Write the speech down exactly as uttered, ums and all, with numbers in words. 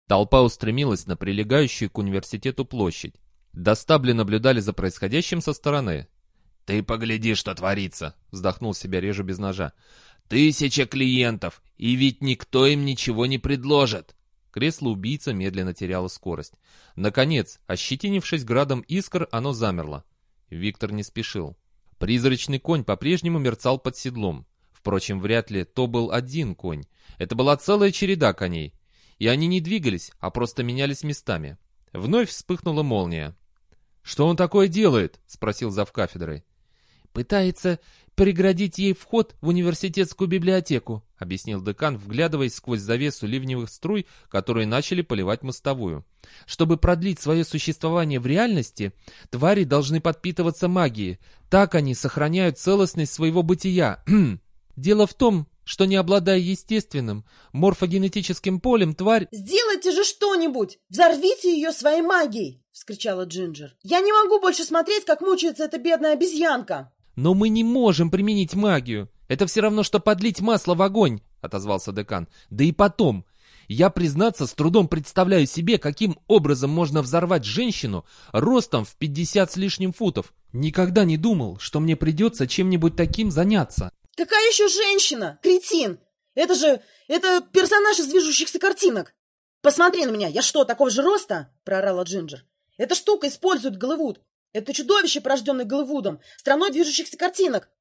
Толпа устремилась на прилегающую к университету площадь. Достабли наблюдали за происходящим со стороны. «Ты погляди, что творится!» — вздохнул себя режу без ножа. «Тысяча клиентов, и ведь никто им ничего не предложит!» Кресло-убийца медленно теряло скорость. Наконец, ощетинившись градом искр, оно замерло. Виктор не спешил. Призрачный конь по-прежнему мерцал под седлом. Впрочем, вряд ли то был один конь. Это была целая череда коней. И они не двигались, а просто менялись местами. Вновь вспыхнула молния. «Что он такое делает?» — спросил завкафедрой. «Пытается преградить ей вход в университетскую библиотеку», — объяснил декан, вглядываясь сквозь завесу ливневых струй, которые начали поливать мостовую. «Чтобы продлить свое существование в реальности, твари должны подпитываться магией. Так они сохраняют целостность своего бытия. Дело в том, что не обладая естественным морфогенетическим полем, тварь...» «Сделайте же что-нибудь! Взорвите ее своей магией!» — вскричала Джинджер. «Я не могу больше смотреть, как мучается эта бедная обезьянка!» «Но мы не можем применить магию. Это все равно, что подлить масло в огонь», — отозвался декан. «Да и потом, я, признаться, с трудом представляю себе, каким образом можно взорвать женщину ростом в пятьдесят с лишним футов. Никогда не думал, что мне придется чем-нибудь таким заняться». «Какая еще женщина? Кретин! Это же... это персонаж из движущихся картинок! Посмотри на меня, я что, такого же роста?» — проорала Джинджер. «Эта штука использует Голливуд. Это чудовище, порожденное Голливудом, страной движущихся картинок.